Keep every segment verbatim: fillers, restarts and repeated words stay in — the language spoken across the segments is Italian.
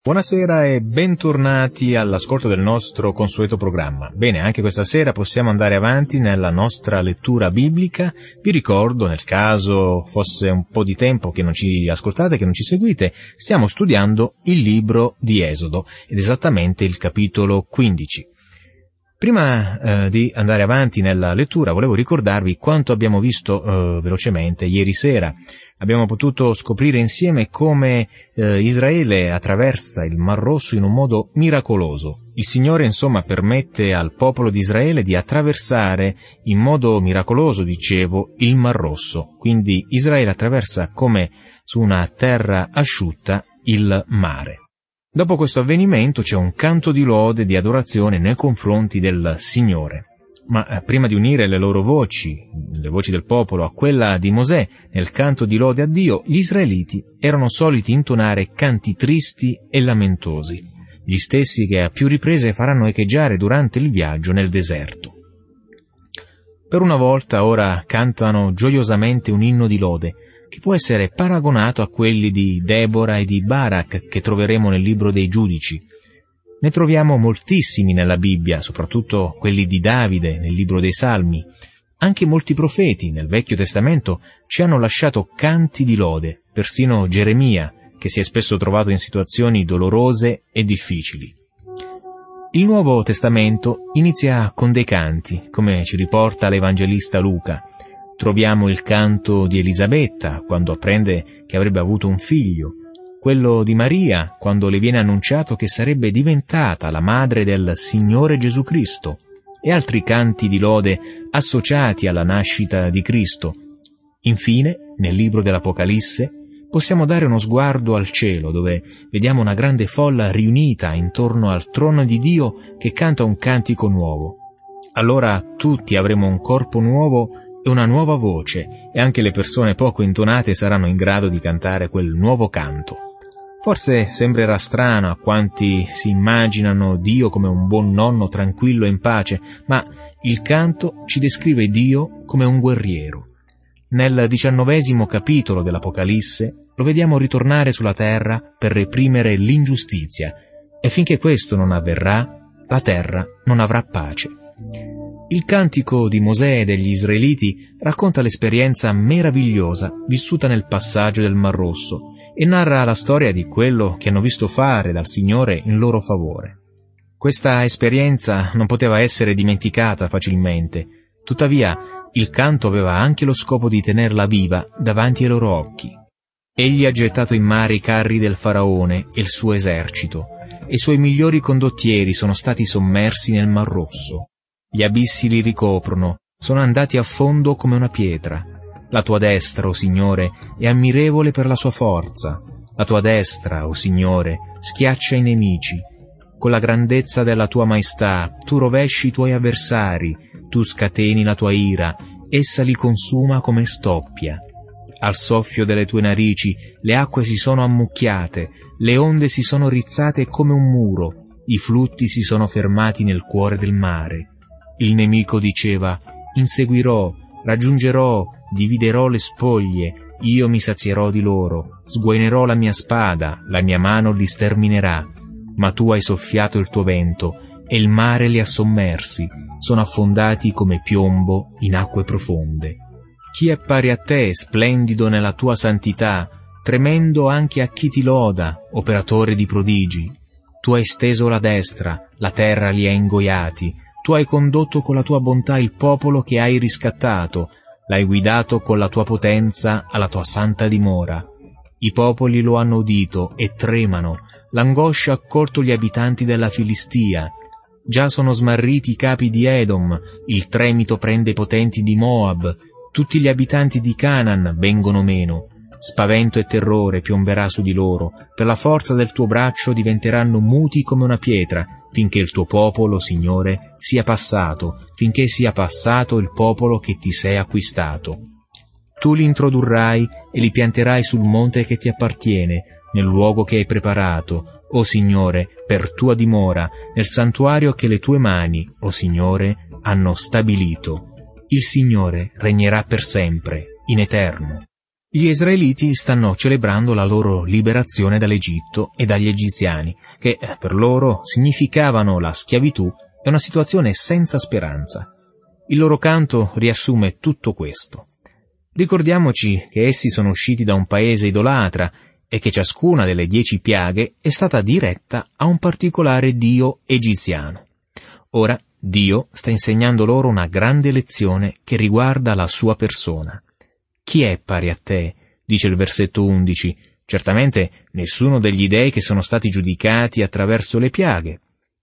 Buonasera e bentornati all'ascolto del nostro consueto programma. Bene, anche questa sera possiamo andare avanti nella nostra lettura biblica. Vi ricordo, nel caso fosse un po' di tempo che non ci ascoltate, che non ci seguite, stiamo studiando il libro di Esodo, ed esattamente il capitolo quindici. Prima eh, di andare avanti nella lettura, volevo ricordarvi quanto abbiamo visto eh, velocemente ieri sera. Abbiamo potuto scoprire insieme come eh, Israele attraversa il Mar Rosso in un modo miracoloso. Il Signore, insomma, permette al popolo di Israele di attraversare in modo miracoloso, dicevo, il Mar Rosso. Quindi Israele attraversa come su una terra asciutta il mare. Dopo questo avvenimento c'è un canto di lode, di adorazione nei confronti del Signore. Ma eh, prima di unire le loro voci, le voci del popolo, a quella di Mosè nel canto di lode a Dio, gli israeliti erano soliti intonare canti tristi e lamentosi, gli stessi che a più riprese faranno echeggiare durante il viaggio nel deserto. Per una volta ora cantano gioiosamente un inno di lode, che può essere paragonato a quelli di Debora e di Barak che troveremo nel libro dei Giudici. Ne troviamo moltissimi nella Bibbia, soprattutto quelli di Davide nel libro dei Salmi. Anche molti profeti nel Vecchio Testamento ci hanno lasciato canti di lode, persino Geremia, che si è spesso trovato in situazioni dolorose e difficili. Il Nuovo Testamento inizia con dei canti, come ci riporta l'Evangelista Luca. Troviamo il canto di Elisabetta quando apprende che avrebbe avuto un figlio, quello di Maria quando le viene annunciato che sarebbe diventata la madre del Signore Gesù Cristo, e altri canti di lode associati alla nascita di Cristo. Infine, nel libro dell'Apocalisse, possiamo dare uno sguardo al cielo, dove vediamo una grande folla riunita intorno al trono di Dio che canta un cantico nuovo. Allora tutti avremo un corpo nuovo e una nuova voce, e anche le persone poco intonate saranno in grado di cantare quel nuovo canto. Forse sembrerà strano a quanti si immaginano Dio come un buon nonno tranquillo e in pace, ma il canto ci descrive Dio come un guerriero. Nel diciannovesimo capitolo dell'Apocalisse lo vediamo ritornare sulla terra per reprimere l'ingiustizia, e finché questo non avverrà, la terra non avrà pace. Il cantico di Mosè e degli Israeliti racconta l'esperienza meravigliosa vissuta nel passaggio del Mar Rosso e narra la storia di quello che hanno visto fare dal Signore in loro favore. Questa esperienza non poteva essere dimenticata facilmente, tuttavia il canto aveva anche lo scopo di tenerla viva davanti ai loro occhi. Egli ha gettato in mare i carri del Faraone e il suo esercito, e i suoi migliori condottieri sono stati sommersi nel Mar Rosso. Gli abissi li ricoprono, sono andati a fondo come una pietra. La tua destra, o Signore, è ammirevole per la sua forza. La tua destra, o Signore, schiaccia i nemici. Con la grandezza della tua maestà, tu rovesci i tuoi avversari, tu scateni la tua ira, essa li consuma come stoppia. Al soffio delle tue narici le acque si sono ammucchiate, le onde si sono rizzate come un muro, i flutti si sono fermati nel cuore del mare. Il nemico diceva: inseguirò, raggiungerò, dividerò le spoglie, io mi sazierò di loro, sguainerò la mia spada, la mia mano li sterminerà. Ma tu hai soffiato il tuo vento, e il mare li ha sommersi, sono affondati come piombo in acque profonde. Chi è pari a te, splendido nella tua santità, tremendo anche a chi ti loda, operatore di prodigi? Tu hai steso la destra, la terra li ha ingoiati. Tu hai condotto con la tua bontà il popolo che hai riscattato, l'hai guidato con la tua potenza alla tua santa dimora. I popoli lo hanno udito e tremano, l'angoscia ha colto gli abitanti della Filistia. Già sono smarriti i capi di Edom, il tremito prende i potenti di Moab, tutti gli abitanti di Canaan vengono meno. Spavento e terrore piomberà su di loro, per la forza del tuo braccio diventeranno muti come una pietra, finché il tuo popolo, Signore, sia passato, finché sia passato il popolo che ti sei acquistato. Tu li introdurrai e li pianterai sul monte che ti appartiene, nel luogo che hai preparato, o Signore, per tua dimora, nel santuario che le tue mani, o Signore, hanno stabilito. Il Signore regnerà per sempre, in eterno. Gli israeliti stanno celebrando la loro liberazione dall'Egitto e dagli egiziani, che per loro significavano la schiavitù e una situazione senza speranza. Il loro canto riassume tutto questo. Ricordiamoci che essi sono usciti da un paese idolatra e che ciascuna delle dieci piaghe è stata diretta a un particolare dio egiziano. Ora Dio sta insegnando loro una grande lezione che riguarda la sua persona. Chi è pari a te? Dice il versetto undici. Certamente nessuno degli dei che sono stati giudicati attraverso le piaghe.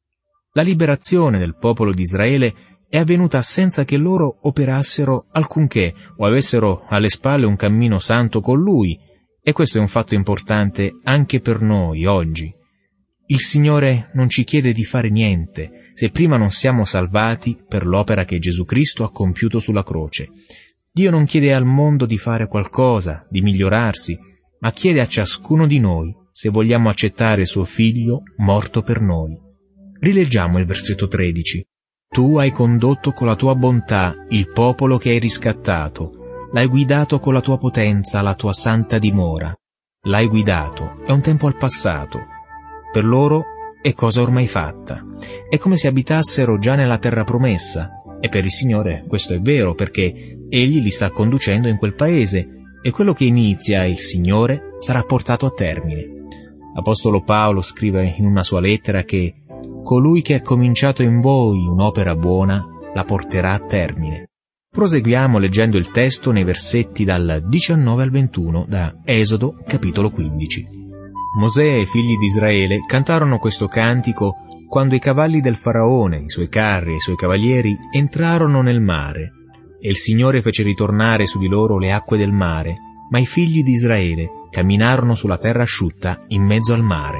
La liberazione del popolo di Israele è avvenuta senza che loro operassero alcunché o avessero alle spalle un cammino santo con Lui, e questo è un fatto importante anche per noi oggi. Il Signore non ci chiede di fare niente se prima non siamo salvati per l'opera che Gesù Cristo ha compiuto sulla croce. Dio non chiede al mondo di fare qualcosa, di migliorarsi, ma chiede a ciascuno di noi se vogliamo accettare suo Figlio morto per noi. Rileggiamo il versetto tredici. Tu hai condotto con la tua bontà il popolo che hai riscattato, l'hai guidato con la tua potenza alla tua santa dimora. L'hai guidato, è un tempo al passato. Per loro è cosa ormai fatta. È come se abitassero già nella terra promessa. E per il Signore questo è vero, perché Egli li sta conducendo in quel paese, e quello che inizia il Signore sarà portato a termine. Apostolo Paolo scrive in una sua lettera che colui che ha cominciato in voi un'opera buona la porterà a termine. Proseguiamo leggendo il testo nei versetti dal diciannove al ventuno da Esodo capitolo quindici. Mosè e i figli di Israele cantarono questo cantico quando i cavalli del faraone, i suoi carri e i suoi cavalieri entrarono nel mare, e il Signore fece ritornare su di loro le acque del mare, ma i figli di Israele camminarono sulla terra asciutta in mezzo al mare.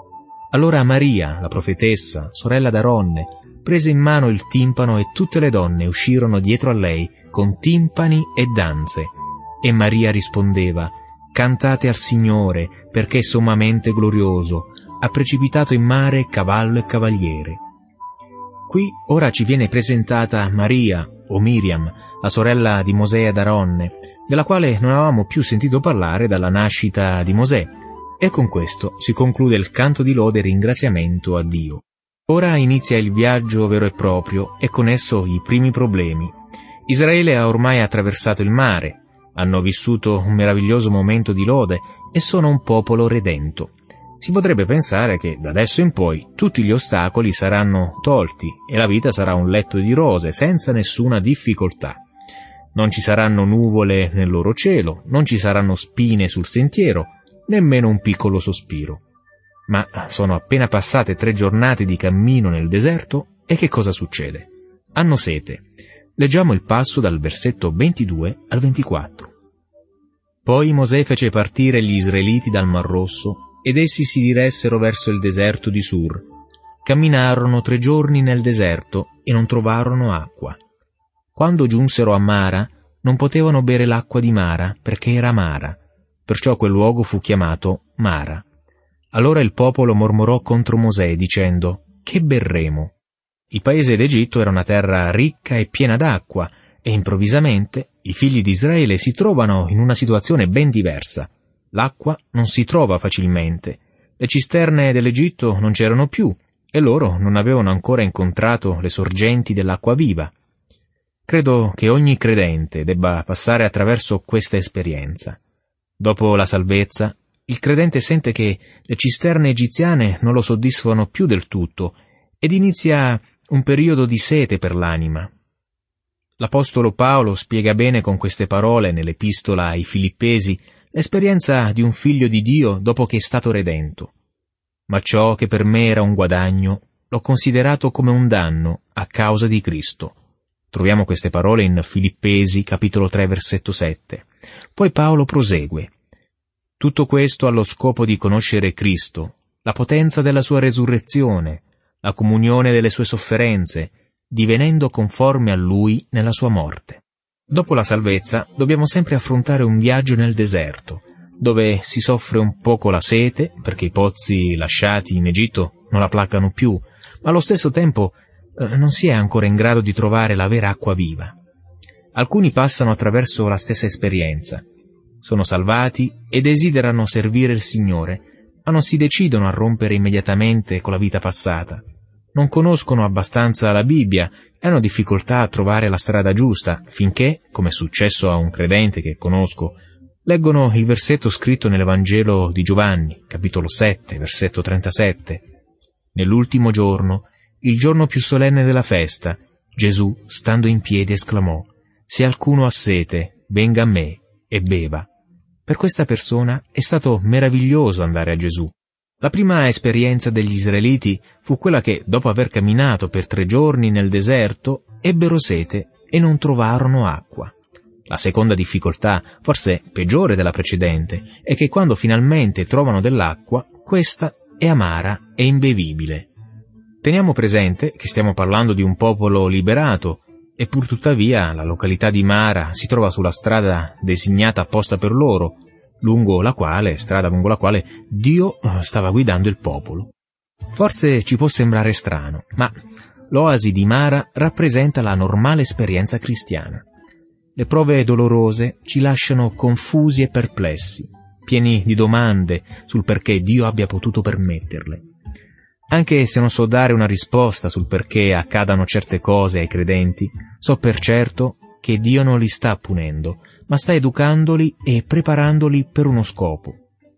Allora Maria, la profetessa, sorella d'Aronne, prese in mano il timpano e tutte le donne uscirono dietro a lei con timpani e danze. E Maria rispondeva: «Cantate al Signore, perché è sommamente glorioso, ha precipitato in mare cavallo e cavaliere». Qui ora ci viene presentata Maria, o Miriam, la sorella di Mosè ed Aronne, della quale non avevamo più sentito parlare dalla nascita di Mosè, e con questo si conclude il canto di lode e ringraziamento a Dio. Ora inizia il viaggio vero e proprio, e con esso i primi problemi. Israele ha ormai attraversato il mare, hanno vissuto un meraviglioso momento di lode e sono un popolo redento. Si potrebbe pensare che da adesso in poi tutti gli ostacoli saranno tolti e la vita sarà un letto di rose senza nessuna difficoltà. Non ci saranno nuvole nel loro cielo, non ci saranno spine sul sentiero, nemmeno un piccolo sospiro. Ma sono appena passate tre giornate di cammino nel deserto e che cosa succede? Hanno sete. Leggiamo il passo dal versetto ventidue al ventiquattro. Poi Mosè fece partire gli israeliti dal Mar Rosso ed essi si diressero verso il deserto di Sur. Camminarono tre giorni nel deserto e non trovarono acqua. Quando giunsero a Mara, non potevano bere l'acqua di Mara perché era amara. Perciò quel luogo fu chiamato Mara. Allora il popolo mormorò contro Mosè dicendo: «Che berremo?» Il paese d'Egitto era una terra ricca e piena d'acqua, e improvvisamente i figli di Israele si trovano in una situazione ben diversa. L'acqua non si trova facilmente, le cisterne dell'Egitto non c'erano più, e loro non avevano ancora incontrato le sorgenti dell'acqua viva. Credo che ogni credente debba passare attraverso questa esperienza. Dopo la salvezza, il credente sente che le cisterne egiziane non lo soddisfano più del tutto, ed inizia un periodo di sete per l'anima. L'Apostolo Paolo spiega bene con queste parole nell'Epistola ai Filippesi l'esperienza di un figlio di Dio dopo che è stato redento. «Ma ciò che per me era un guadagno, l'ho considerato come un danno a causa di Cristo». Troviamo queste parole in Filippesi, capitolo tre, versetto sette. Poi Paolo prosegue: «Tutto questo allo scopo di conoscere Cristo, la potenza della sua resurrezione, la comunione delle sue sofferenze, divenendo conforme a Lui nella sua morte». Dopo la salvezza dobbiamo sempre affrontare un viaggio nel deserto, dove si soffre un poco la sete, perché i pozzi lasciati in Egitto non la placano più, ma allo stesso tempo eh, non si è ancora in grado di trovare la vera acqua viva. Alcuni passano attraverso la stessa esperienza. sono salvati e desiderano servire il Signore, ma non si decidono a rompere immediatamente con la vita passata. Non conoscono abbastanza la Bibbia e hanno difficoltà a trovare la strada giusta, finché, come è successo a un credente che conosco, leggono il versetto scritto nell'Evangelo di Giovanni, capitolo sette, versetto trentasette. Nell'ultimo giorno, il giorno più solenne della festa, Gesù, stando in piedi, esclamò: «Se qualcuno ha sete, venga a me e beva». Per questa persona è stato meraviglioso andare a Gesù. La prima esperienza degli israeliti fu quella che, dopo aver camminato per tre giorni nel deserto, ebbero sete e non trovarono acqua. La seconda difficoltà, forse peggiore della precedente, è che quando finalmente trovano dell'acqua, questa è amara e imbevibile. Teniamo presente che stiamo parlando di un popolo liberato, e pur tuttavia la località di Mara si trova sulla strada designata apposta per loro, lungo la quale, strada lungo la quale Dio stava guidando il popolo. Forse ci può sembrare strano, ma l'oasi di Mara rappresenta la normale esperienza cristiana. Le prove dolorose ci lasciano confusi e perplessi, pieni di domande sul perché Dio abbia potuto permetterle. Anche se non so dare una risposta sul perché accadano certe cose ai credenti, so per certo che Dio non li sta punendo, ma sta educandoli e preparandoli per uno scopo.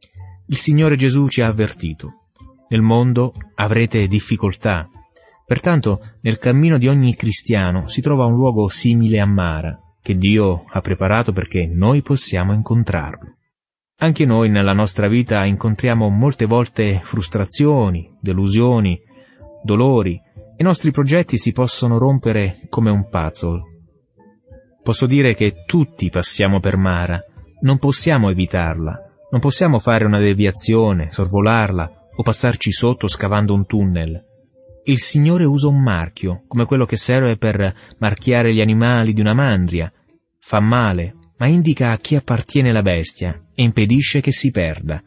Il Signore Gesù ci ha avvertito: nel mondo avrete difficoltà. Pertanto nel cammino di ogni cristiano si trova un luogo simile a Mara, che Dio ha preparato perché noi possiamo incontrarlo. Anche noi nella nostra vita incontriamo molte volte frustrazioni, delusioni, dolori, e i nostri progetti si possono rompere come un puzzle. Posso dire che tutti passiamo per Mara, non possiamo evitarla, non possiamo fare una deviazione, sorvolarla o passarci sotto scavando un tunnel. Il Signore usa un marchio, come quello che serve per marchiare gli animali di una mandria. Fa male, ma indica a chi appartiene la bestia e impedisce che si perda.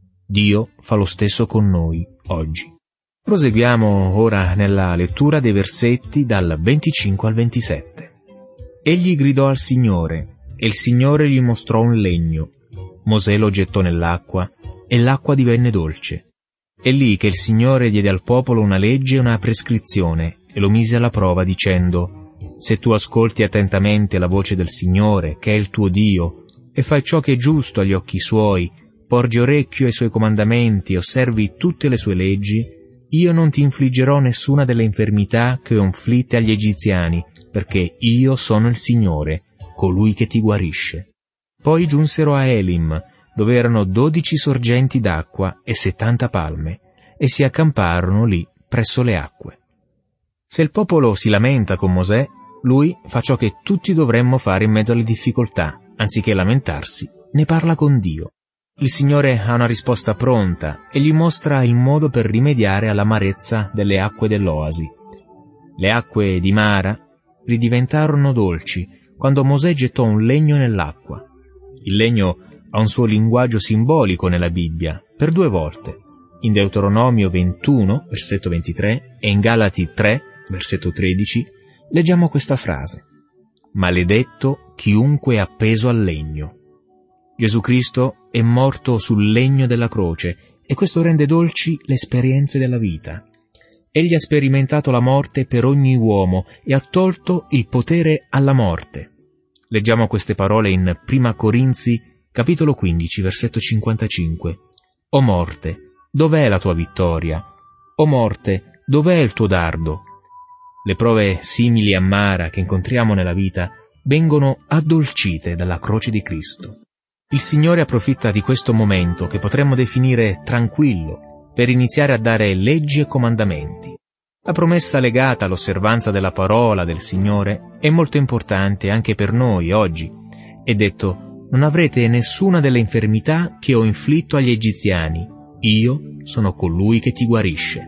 Dio fa lo stesso con noi oggi. Proseguiamo ora nella lettura dei versetti dal venticinque al ventisette. Egli gridò al Signore, e il Signore gli mostrò un legno. Mosè lo gettò nell'acqua, e l'acqua divenne dolce. È lì che il Signore diede al popolo una legge e una prescrizione, e lo mise alla prova dicendo: se tu ascolti attentamente la voce del Signore, che è il tuo Dio, e fai ciò che è giusto agli occhi suoi, porgi orecchio ai suoi comandamenti e osservi tutte le sue leggi, io non ti infliggerò nessuna delle infermità che ho inflitte agli egiziani, perché io sono il Signore, colui che ti guarisce. Poi giunsero a Elim, dove erano dodici sorgenti d'acqua e settanta palme, e si accamparono lì presso le acque. Se il popolo si lamenta con Mosè, lui fa ciò che tutti dovremmo fare in mezzo alle difficoltà. Anziché lamentarsi, ne parla con Dio. Il Signore ha una risposta pronta e gli mostra il modo per rimediare all'amarezza delle acque dell'oasi. Le acque di Mara ridiventarono dolci quando Mosè gettò un legno nell'acqua. Il legno ha un suo linguaggio simbolico nella Bibbia, per due volte. In Deuteronomio ventuno, versetto ventitré, e in Galati tre, versetto tredici, leggiamo questa frase: «Maledetto chiunque è appeso al legno». Gesù Cristo è morto sul legno della croce e questo rende dolci le esperienze della vita. Egli ha sperimentato la morte per ogni uomo e ha tolto il potere alla morte. Leggiamo queste parole in Prima Corinzi, capitolo quindici, versetto cinquantacinque. «O morte, dov'è la tua vittoria? O morte, dov'è il tuo dardo?» Le prove simili a Mara che incontriamo nella vita vengono addolcite dalla croce di Cristo. Il Signore approfitta di questo momento, che potremmo definire tranquillo, per iniziare a dare leggi e comandamenti. La promessa legata all'osservanza della parola del Signore è molto importante anche per noi oggi. È detto: non avrete nessuna delle infermità che ho inflitto agli egiziani, io sono colui che ti guarisce.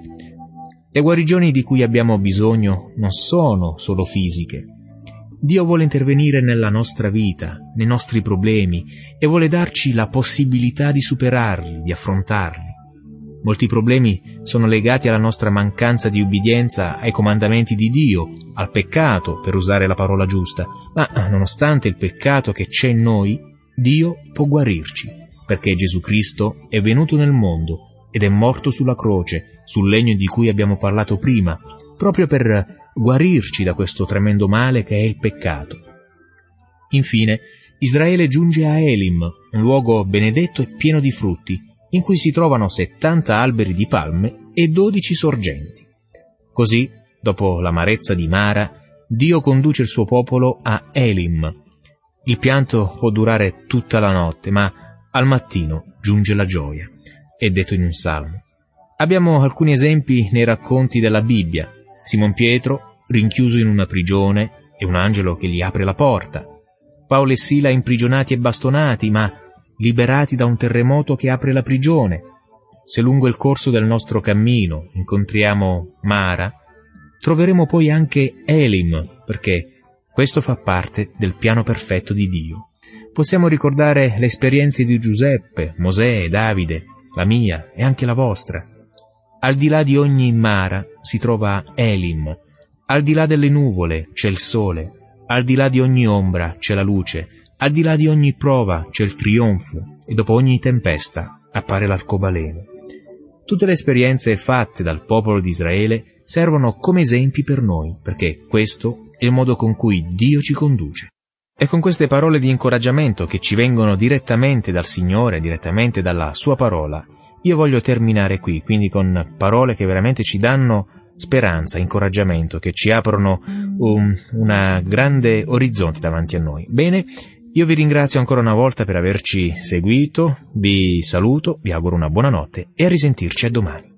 Le guarigioni di cui abbiamo bisogno non sono solo fisiche. Dio vuole intervenire nella nostra vita, nei nostri problemi, e vuole darci la possibilità di superarli, di affrontarli. Molti problemi sono legati alla nostra mancanza di ubbidienza ai comandamenti di Dio, al peccato, per usare la parola giusta, ma nonostante il peccato che c'è in noi, Dio può guarirci, perché Gesù Cristo è venuto nel mondo ed è morto sulla croce, sul legno di cui abbiamo parlato prima, proprio per guarirci da questo tremendo male che è il peccato. Infine, Israele giunge a Elim, un luogo benedetto e pieno di frutti, in cui si trovano settanta alberi di palme e dodici sorgenti. Così, dopo l'amarezza di Mara, Dio conduce il suo popolo a Elim. Il pianto può durare tutta la notte, ma al mattino giunge la gioia. È detto in un salmo. Abbiamo alcuni esempi nei racconti della Bibbia. Simon Pietro, rinchiuso in una prigione, e un angelo che gli apre la porta. Paolo e Sila imprigionati e bastonati, ma liberati da un terremoto che apre la prigione. Se lungo il corso del nostro cammino incontriamo Mara, troveremo poi anche Elim, perché questo fa parte del piano perfetto di Dio. Possiamo ricordare le esperienze di Giuseppe, Mosè, Davide, la mia e anche la vostra. Al di là di ogni Mara si trova Elim, al di là delle nuvole c'è il sole, al di là di ogni ombra c'è la luce, al di là di ogni prova c'è il trionfo e dopo ogni tempesta appare l'arcobaleno. Tutte le esperienze fatte dal popolo di Israele servono come esempi per noi, perché questo è il modo con cui Dio ci conduce. E con queste parole di incoraggiamento che ci vengono direttamente dal Signore, direttamente dalla Sua parola, io voglio terminare qui, quindi con parole che veramente ci danno speranza, incoraggiamento, che ci aprono un una grande orizzonte davanti a noi. Bene, io vi ringrazio ancora una volta per averci seguito, vi saluto, vi auguro una buona notte e a risentirci a domani.